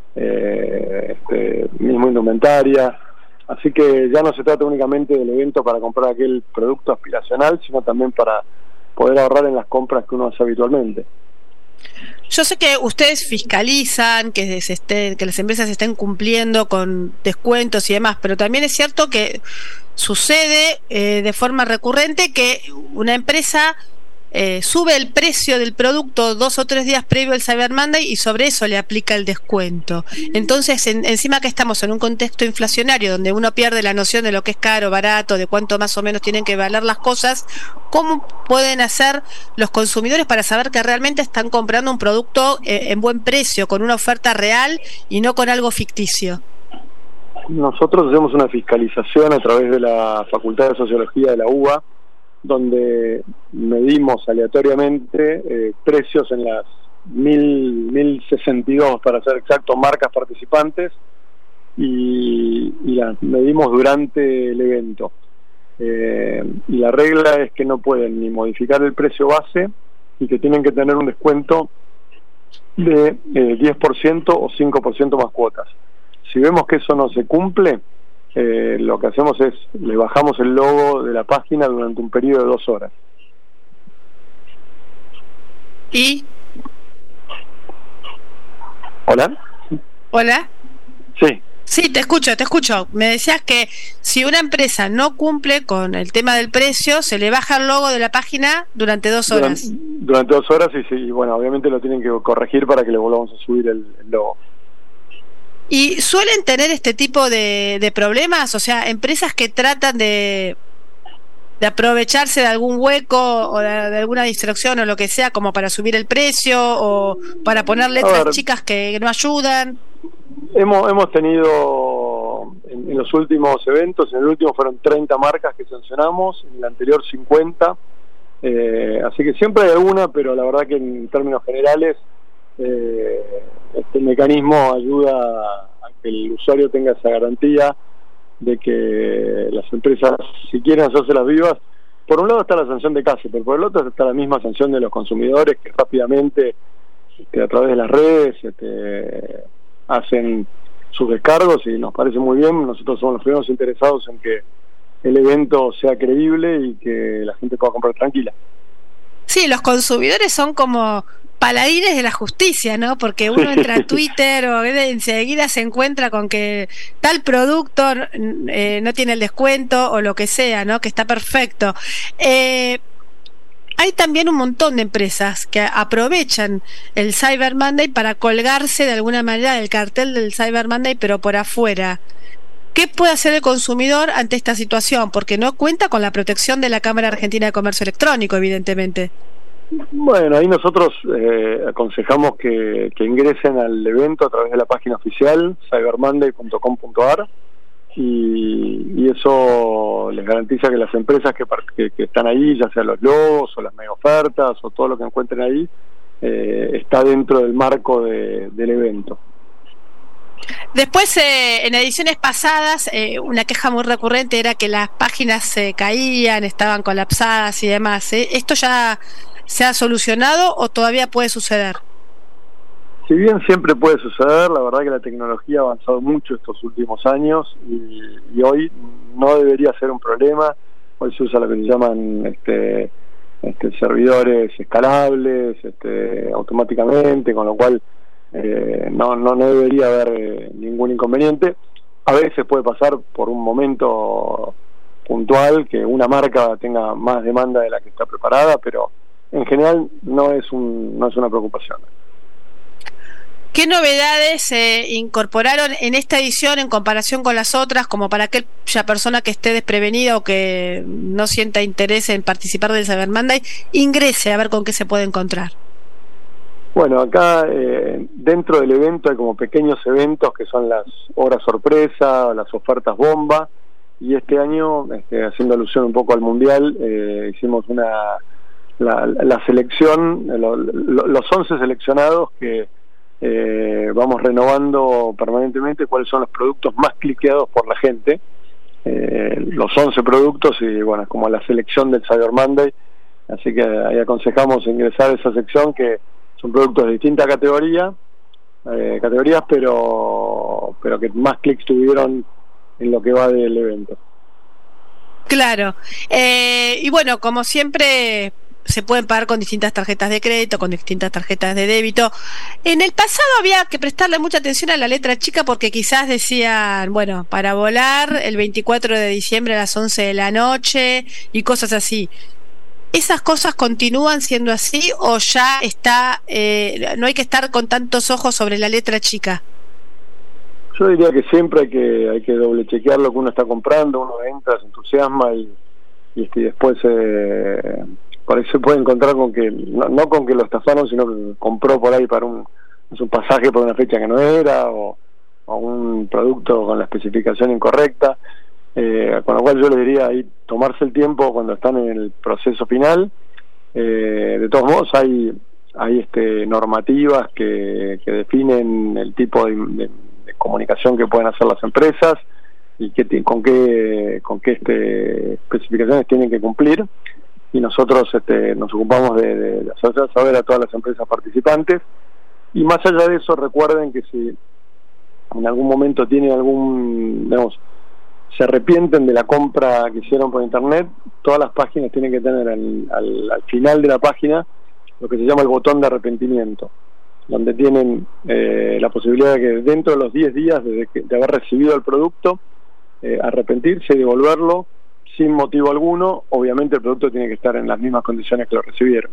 S10: eh, este, mismo indumentaria. Así que ya no se trata únicamente del evento para comprar aquel producto aspiracional, sino también para poder ahorrar en las compras que uno hace habitualmente.
S4: Yo sé que ustedes fiscalizan que se esté, que las empresas estén cumpliendo con descuentos y demás, pero también es cierto que sucede eh, de forma recurrente que una empresa eh, sube el precio del producto dos o tres días previo al Cyber Monday y sobre eso le aplica el descuento. Entonces, en, encima que estamos en un contexto inflacionario donde uno pierde la noción de lo que es caro, barato, de cuánto más o menos tienen que valer las cosas, ¿cómo pueden hacer los consumidores para saber que realmente están comprando un producto eh, en buen precio, con una oferta real y no con algo ficticio?
S10: Nosotros hacemos una fiscalización a través de la Facultad de Sociología de la U B A, donde medimos aleatoriamente eh, precios en las mil, mil sesenta y dos, para ser exacto, marcas participantes, y, y las medimos durante el evento. Eh, y la regla es que no pueden ni modificar el precio base y que tienen que tener un descuento de eh, diez por ciento o cinco por ciento más cuotas. Si vemos que eso no se cumple, eh, lo que hacemos es le bajamos el logo de la página durante un periodo de dos horas.
S4: ¿Y?
S10: ¿Hola?
S4: ¿Hola?
S10: Sí.
S4: Sí, te escucho, te escucho. Me decías que si una empresa no cumple con el tema del precio, se le baja el logo de la página durante dos horas.
S10: Durante, durante dos horas y sí, bueno, obviamente lo tienen que corregir para que le volvamos a subir el, el logo.
S4: ¿Y suelen tener este tipo de, de problemas? O sea, empresas que tratan de, de aprovecharse de algún hueco o de, de alguna distracción o lo que sea como para subir el precio o para poner letras chicas que no ayudan.
S10: Hemos hemos tenido en, en los últimos eventos, en el último fueron treinta marcas que sancionamos, en el anterior cincuenta, eh, así que siempre hay alguna, pero la verdad que en términos generales eh, este mecanismo ayuda a que el usuario tenga esa garantía de que las empresas, si quieren hacerse las vivas, por un lado está la sanción de CASE, pero por el otro está la misma sanción de los consumidores que rápidamente este, a través de las redes este, hacen sus descargos y nos parece muy bien. Nosotros somos los primeros interesados en que el evento sea creíble y que la gente pueda comprar tranquila.
S4: Sí, los consumidores son como paladines de la justicia, ¿no? Porque uno entra a Twitter o enseguida se encuentra con que tal producto eh, no tiene el descuento o lo que sea, ¿no? Que está perfecto. Eh, hay también un montón de empresas que aprovechan el Cyber Monday para colgarse de alguna manera del cartel del Cyber Monday, pero por afuera. ¿Qué puede hacer el consumidor ante esta situación? Porque no cuenta con la protección de la Cámara Argentina de Comercio Electrónico, evidentemente.
S10: Bueno, ahí nosotros eh, aconsejamos que, que ingresen al evento a través de la página oficial cyber monday punto com punto a r y, y eso les garantiza que las empresas que, que, que están ahí, ya sea los logos o las mega ofertas o todo lo que encuentren ahí, eh, está dentro del marco de, del evento.
S4: Después, eh, en ediciones pasadas, eh, una queja muy recurrente era que las páginas se caían, estaban colapsadas y demás. ¿eh? ¿Esto ya se ha solucionado o todavía puede suceder?
S10: Si bien siempre puede suceder, la verdad que la tecnología ha avanzado mucho estos últimos años y, y hoy no debería ser un problema. Hoy se usa lo que se llaman este, este, servidores escalables este, automáticamente, con lo cual Eh, no, no, no debería haber eh, ningún inconveniente. A veces puede pasar por un momento puntual que una marca tenga más demanda de la que está preparada, pero en general no es un, no es una preocupación.
S4: ¿Qué novedades se eh, incorporaron en esta edición en comparación con las otras, como para aquella persona que esté desprevenida o que no sienta interés en participar del Cyber Monday, ingrese a ver con qué se puede encontrar?
S10: Bueno, acá eh, dentro del evento hay como pequeños eventos que son las horas sorpresa, las ofertas bomba, y este año, este, haciendo alusión un poco al mundial, eh, hicimos una la, la selección, lo, lo, los once seleccionados que eh, vamos renovando permanentemente cuáles son los productos más cliqueados por la gente, eh, los once productos, y bueno, es como la selección del Cyber Monday, así que ahí aconsejamos ingresar a esa sección que son productos de distintas categorías, eh, categorías, pero pero que más clics tuvieron en lo que va del evento.
S4: Claro. Eh, y bueno, como siempre, se pueden pagar con distintas tarjetas de crédito, con distintas tarjetas de débito. En el pasado había que prestarle mucha atención a la letra chica porque quizás decían, bueno, para volar el veinticuatro de diciembre a las once de la noche y cosas así. ¿Esas cosas continúan siendo así o ya está, eh, no hay que estar con tantos ojos sobre la letra chica?
S10: Yo diría que siempre hay que hay que doble chequear lo que uno está comprando, uno entra, se entusiasma y, y, este, y después eh, por ahí se puede encontrar con que, no, no con que lo estafaron, sino que compró por ahí para un, un pasaje por una fecha que no era o, o un producto con la especificación incorrecta. Eh, con lo cual yo le diría ahí tomarse el tiempo cuando están en el proceso final. Eh, de todos modos hay hay este normativas que, que definen el tipo de, de, de comunicación que pueden hacer las empresas y que con qué con qué este, especificaciones tienen que cumplir, y nosotros este, nos ocupamos de, de hacer saber a todas las empresas participantes. Y más allá de eso, recuerden que si en algún momento tienen algún, digamos, se arrepienten de la compra que hicieron por internet, todas las páginas tienen que tener al, al, al final de la página lo que se llama el botón de arrepentimiento, donde tienen eh, la posibilidad de que dentro de los diez días desde que, de haber recibido el producto, eh, arrepentirse y devolverlo sin motivo alguno. Obviamente el producto tiene que estar en las mismas condiciones que lo recibieron.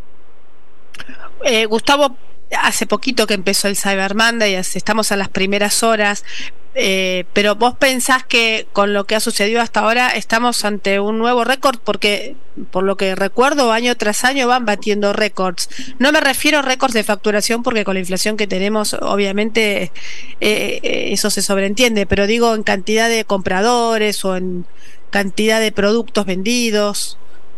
S4: Eh, Gustavo, hace poquito que empezó el Cyber Monday, estamos a las primeras horas, eh, pero vos pensás que con lo que ha sucedido hasta ahora estamos ante un nuevo récord, porque por lo que recuerdo año tras año van batiendo récords. No me refiero a récords de facturación porque con la inflación que tenemos obviamente eh, eh, eso se sobreentiende, pero digo en cantidad de compradores o en cantidad de productos vendidos.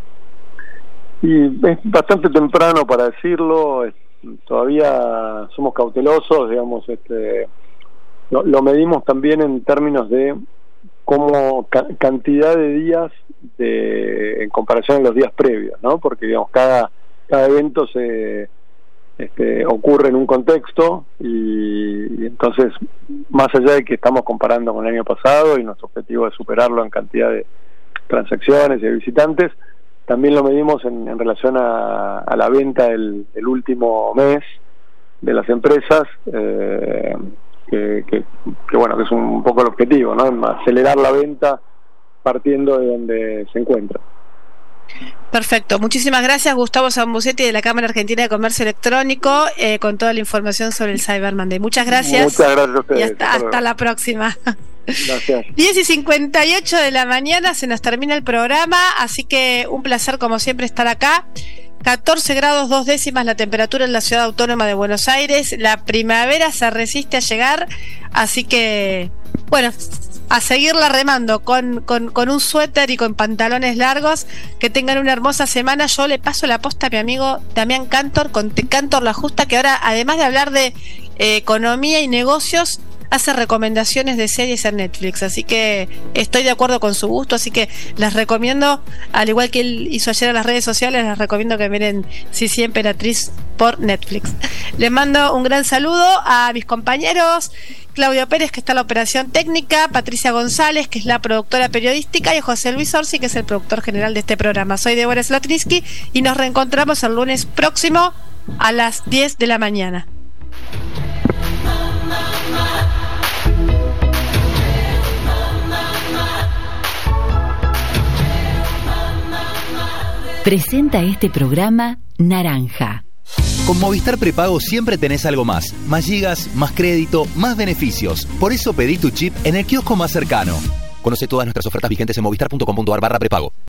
S10: Y es bastante temprano para decirlo, todavía somos cautelosos, digamos, este lo, lo medimos también en términos de como ca cantidad de días de en comparación a los días previos, ¿no? Porque digamos cada cada evento se este, ocurre en un contexto y, y entonces más allá de que estamos comparando con el año pasado y nuestro objetivo es superarlo en cantidad de, transacciones y de visitantes. También lo medimos en, en relación a, a la venta del, del último mes de las empresas, eh, que, que, que bueno, que es un poco el objetivo, ¿no? Acelerar la venta partiendo de donde se encuentra.
S4: Perfecto, muchísimas gracias Gustavo Zambucetti de la Cámara Argentina de Comercio Electrónico eh, con toda la información sobre el Cyber Monday. Muchas gracias.
S10: Muchas gracias a ustedes.
S4: Y hasta, hasta la próxima.
S10: Gracias.
S4: diez y cincuenta y ocho de la mañana se nos termina el programa, así que un placer como siempre estar acá. catorce grados dos décimas la temperatura en la Ciudad Autónoma de Buenos Aires. La primavera se resiste a llegar, así que bueno, a seguirla remando con, con, con un suéter y con pantalones largos. Que tengan una hermosa semana. Yo le paso la posta a mi amigo Damián Cantor con Te Cantor La Justa, que ahora, además de hablar de eh, economía y negocios, hace recomendaciones de series en Netflix, así que estoy de acuerdo con su gusto, así que las recomiendo, al igual que él hizo ayer en las redes sociales, les recomiendo que miren Sisi Emperatriz por Netflix. Les mando un gran saludo a mis compañeros Claudio Pérez, que está en la operación técnica, Patricia González, que es la productora periodística, y José Luis Orsi, que es el productor general de este programa. Soy Deborah Slotrinsky y nos reencontramos el lunes próximo a las diez de la mañana.
S2: Presenta este programa Naranja.
S3: Con Movistar Prepago siempre tenés algo más. Más gigas, más crédito, más beneficios. Por eso pedí tu chip en el kiosco más cercano. Conoce todas nuestras ofertas vigentes en movistar punto com punto ar barra prepago.